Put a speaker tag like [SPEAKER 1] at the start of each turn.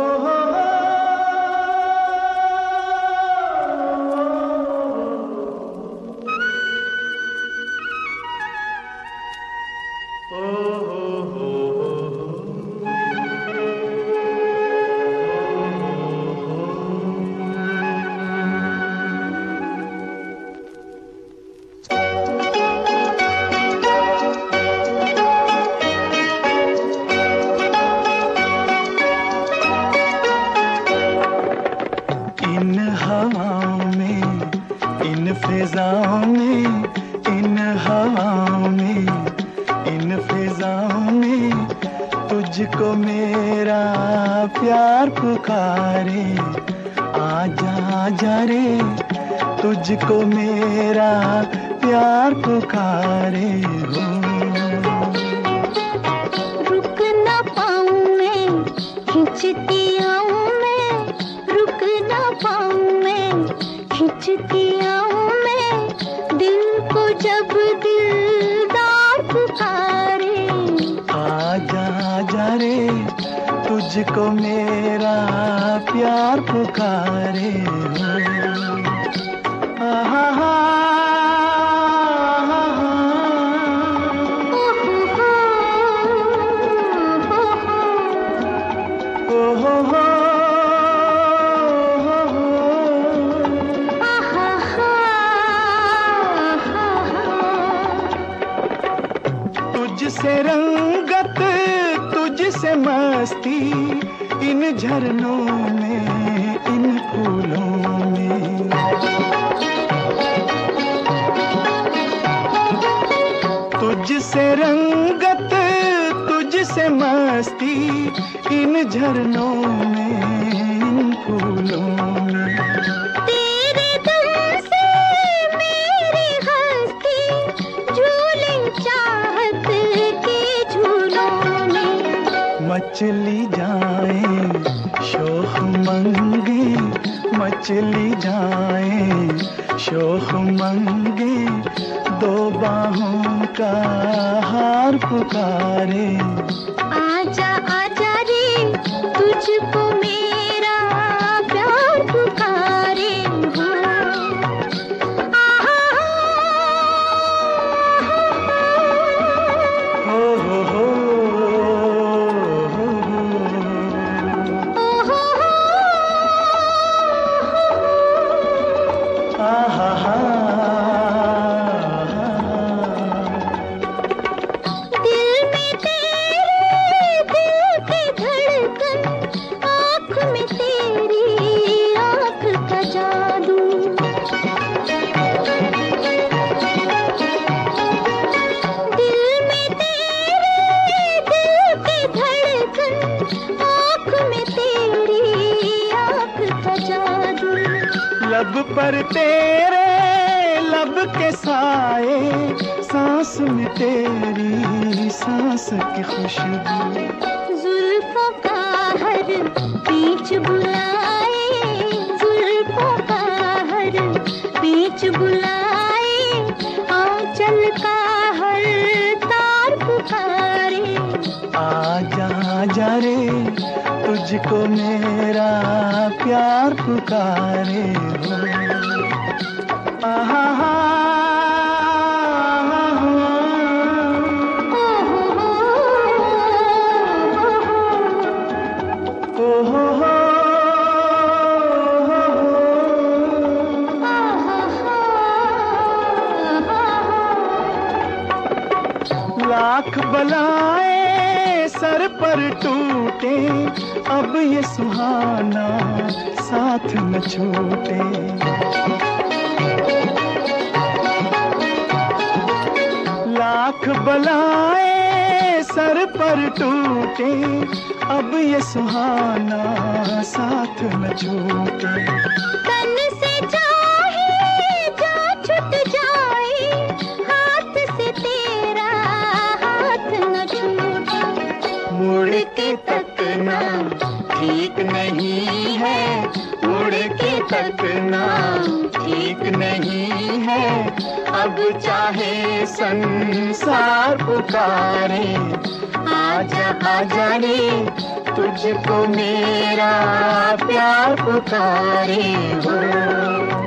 [SPEAKER 1] फिजाओं में, इन हवाओं में, इन फिजाओं में तुझको मेरा प्यार पुकारे। आजा आजा रे, तुझको मेरा प्यार पुकारे हो।
[SPEAKER 2] रुक ना पाऊं मैं, खिंचती आऊं मैं, रुक ना पाऊं मैं, खिंचती आऊं मैं, दिल को जब दिलदार पुकारे।
[SPEAKER 1] आजा आजा रे, तुझको मेरा प्यार पुकारे हो। आहा हा, तुझसे रंगत, तुझसे मस्ती, इन झरनों में, इन फूलों में। तुझसे रंगत, तुझसे मस्ती, इन झरनों में, इन फूलों में।
[SPEAKER 2] तेरे दम से मेरी हस्ती झूले चाहत के झूलों में।
[SPEAKER 1] मचली जाए शोख मंगे, मचली जाए शोख मंगे, दो बाहों का हार पुकारे।
[SPEAKER 2] आजा आजा रे, तुझको मेरा प्यार पुकारे हो। आहा
[SPEAKER 1] हो हो आहा हा।
[SPEAKER 2] दिल में तेरे दिल की धड़कन, आँख में तेरी आँख का जादू। दिल में तेरे दिल की धड़कन, आँख में तेरी आँख का जादू।
[SPEAKER 1] लब पर तेरे लब के साए, सांस में तेरी सांस की खुशबू।
[SPEAKER 2] जुल्फों का हर बीच बुलाए, जुल्फों का हर बीच बुलाए, आंचल का हर तार पुकारे।
[SPEAKER 1] आजा आजा रे, तुझको मेरा प्यार पुकारे हो। आहा हा, ओ हो हो। लाख बलाएं सर पर टूटे, अब ये सुहाना साथ न छूटे। लाख बलाएं सर पर टूटे, अब ये सुहाना साथ न छूटे।
[SPEAKER 2] तन से चाहे जा छूट जाए, हाथ से तेरा हाथ न छूटे।
[SPEAKER 1] मुड़ के तकना, ठीक नहीं है, उड़ के तकना ठीक नहीं है। अब चाहे संसार पुकारे, आजा आजा रे, तुझको मेरा प्यार पुकारे हो।